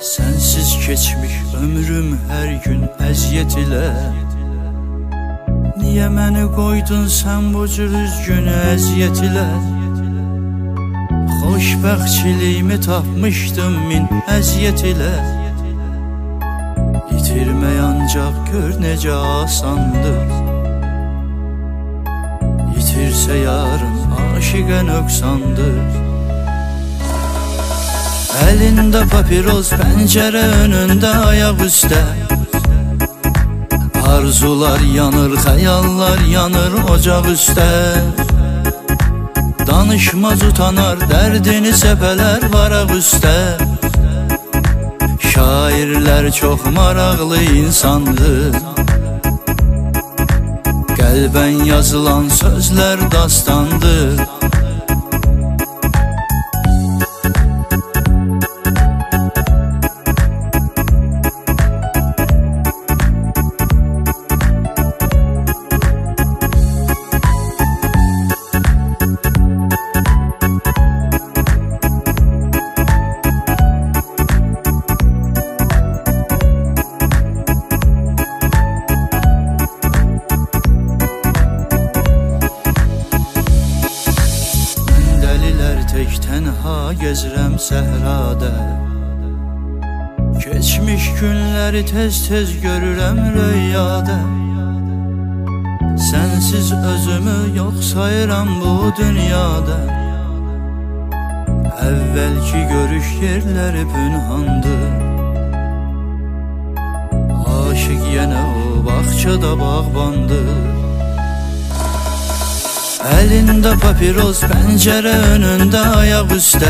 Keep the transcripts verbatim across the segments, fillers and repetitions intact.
Sensiz keçmiş ömrüm her gün əziyyət ilə. Niyə məni qoydun sən bu cür üzgün əziyyət ilə? Xoşbəxtçiliyimi tapmışdım min əziyyət ilə. İtirmək ancaq gör necə asandır. İtirsə yarın aşiqə nöqsandır. Əlində papiros, pəncərə önündə ayaq üstə. Arzular yanır, xəyallar yanır ocaq üstə. Danışmaz utanar, dərdini səpələr varaq üstə. Şairlər çox maraqlı insandır. Qəlbən yazılan sözlər dastandır. Tək tənha gezirəm səhrada. Keçmiş günləri tez-tez görürəm rüyada. Sənsiz özümü yox sayıram bu dünyada. Əvvəlki görüş yerləri pünhandır. Aşıq yenə o bağçada bağbandır. Əlində papiros, pəncərə önündə ayaq üstə.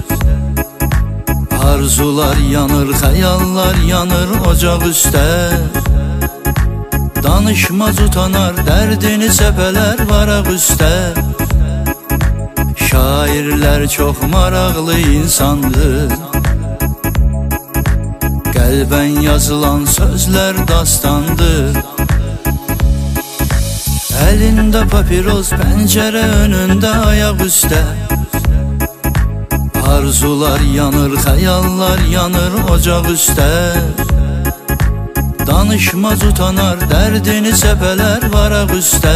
Arzular yanır, xəyallar yanır ocaq üstə. Danışmaz utanar, dərdini səpələr varaq üstə. Şairlər çox maraqlı insandır. Qəlbən yazılan sözlər dastandır. Əlində papiros, pəncərə önündə ayaq üstə. Arzular yanır, xəyallar yanır ocaq üstə. Danışmaz utanar, dərdini səpələr varaq üstə.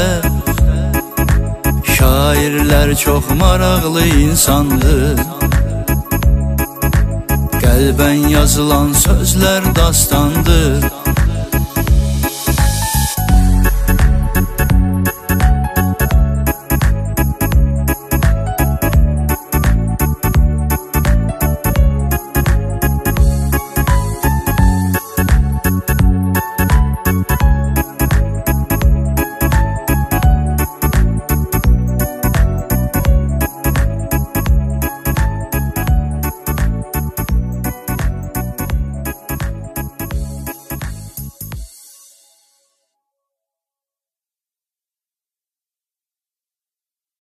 Şairlər çox maraqlı insandır. Qəlbən yazılan sözlər dastandır.